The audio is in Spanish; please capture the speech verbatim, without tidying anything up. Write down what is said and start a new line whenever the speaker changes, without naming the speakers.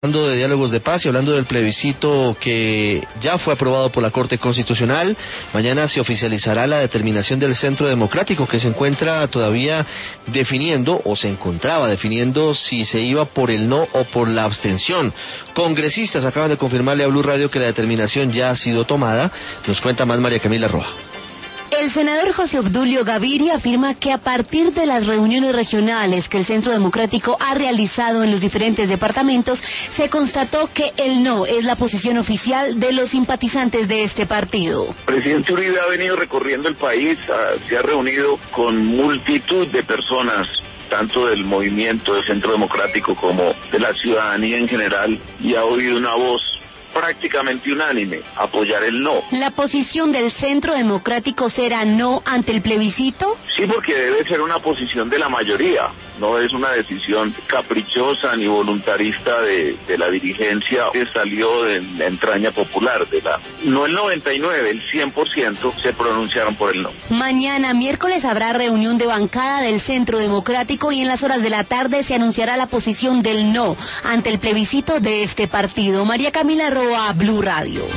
hablando de diálogos de paz y hablando del plebiscito que ya fue aprobado por la Corte Constitucional. Mañana se oficializará la determinación del Centro Democrático, que se encuentra todavía definiendo, o se encontraba definiendo, si se iba por el no o por la abstención. Congresistas acaban de confirmarle a Blue Radio que la determinación ya ha sido tomada. Nos cuenta más María Camila Roa.
El senador José Obdulio Gaviria afirma que a partir de las reuniones regionales que el Centro Democrático ha realizado en los diferentes departamentos, se constató que el no es la posición oficial de los simpatizantes de este partido.
El presidente Uribe ha venido recorriendo el país, se ha reunido con multitud de personas, tanto del movimiento del Centro Democrático como de la ciudadanía en general, y ha oído una voz prácticamente unánime, apoyar el no.
¿La posición del Centro Democrático será no ante el plebiscito?
Sí, porque debe ser una posición de la mayoría, no es una decisión caprichosa ni voluntarista de, de la dirigencia que salió de la entraña popular, de la no el noventa y nueve, el cien por ciento se pronunciaron por el no.
Mañana miércoles habrá reunión de bancada del Centro Democrático y en las horas de la tarde se anunciará la posición del no ante el plebiscito de este partido. María Camila Roa, Blue Radio.